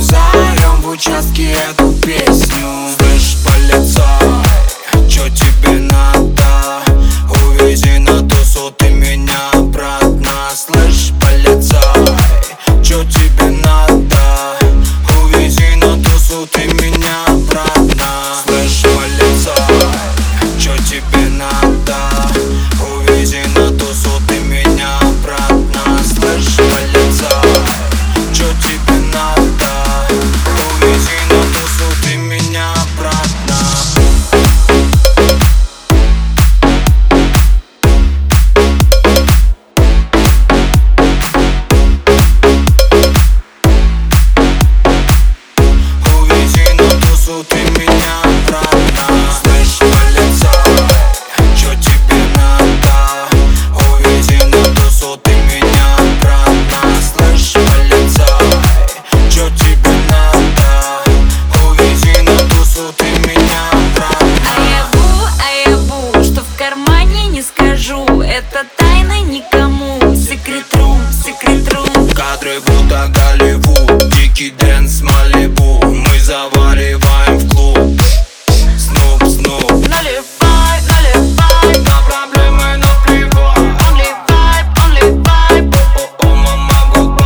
заорем в участке эту песню. Слышь, полицай, чё тебе надо? Увези на тусу ты меня обратно. Слышь, полицай, чё тебе надо? Увези на тусу ты меня обратно. Слышь, полицай, чё тебе надо? Увези на тусу ты меня обратно. Слышь, полицай, чё тебе надо? Увези на тусу ты меня обратно. Увези на тусу ты меня обратно. Слышь, полицай, чё тебе надо? Увези на тусу ты меня обратно. Слышь, полицай, чё тебе надо? Увези на тусу ты меня обратно. А я бу, что в кармане не скажу. Это тайна никому. Секрет-рум, секрет-рум. Кадры будто Голливуд, дикий дэнс Малибу. Мы завариваем в клуб. Снуп, снуп. Наливай, наливай. На проблемы наплевать. Only vibe. О, мама,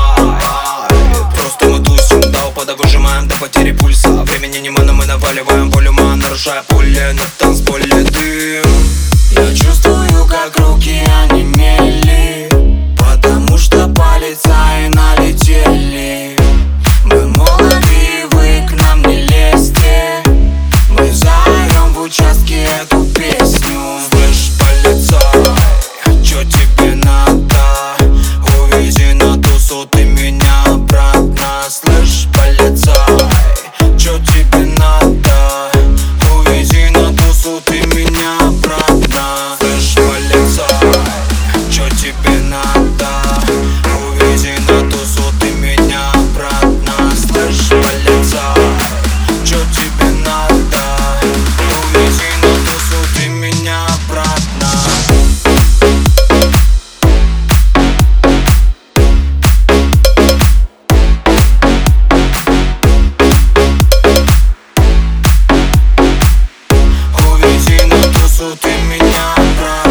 goodbye. Просто мы тусим до упада, выжимаем до потери пульса. Времени немало, мы наваливаем волюма, нарушая пули на танцполе дым. Я чувствую, как руки онемели, потому что полицаи налетели. Мы молоды, вы к нам не лезьте. Мы заорем в участке эту песню. Слышь, полицай, чё тебе надо? Увези на тусу ты меня обратно. Слышь, полицай, чё тебе надо? Увези на тусу ты меня обратно. Слышь, полицай, чё тебе надо? Увези на тусу ты меня обратно. Слышь, полицай, чё тебе надо? Увези на тусу ты меня обратно. Увези на тусу ты меня обратно.